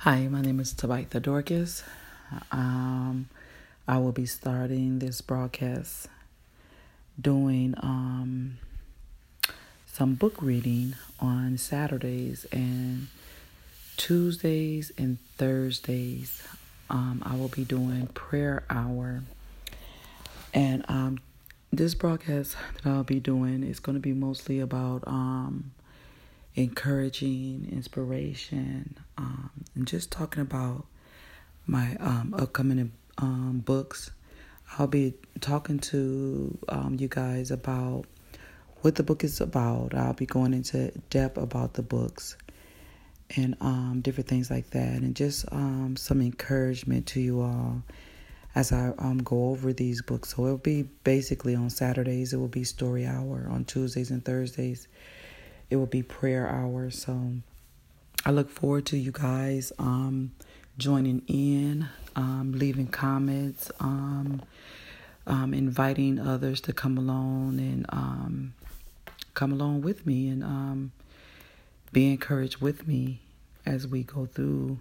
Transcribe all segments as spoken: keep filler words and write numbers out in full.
Hi, my name is Tabitha Dorcas. Um, I will be starting this broadcast doing um, some book reading on Saturdays and Tuesdays and Thursdays. Um, I will be doing prayer hour. And um, this broadcast that I'll be doing is going to be mostly about um, encouraging, inspiration, um, and just talking about my um, upcoming um, books. I'll be talking to um, you guys about what the book is about. I'll be going into depth about the books and um, different things like that, and just um, some encouragement to you all as I um, go over these books. So it'll be basically on Saturdays, it will be story hour. On Tuesdays and Thursdays, it will be prayer hour. So I look forward to you guys um, joining in, um, leaving comments, um, um, inviting others to come along and um, come along with me and um, be encouraged with me as we go through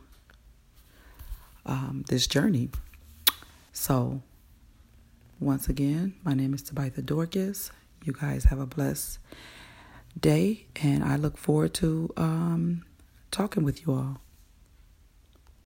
um, this journey. So, once again, my name is Tabitha Dorcas. You guys have a blessed day, and I look forward to um, talking with you all.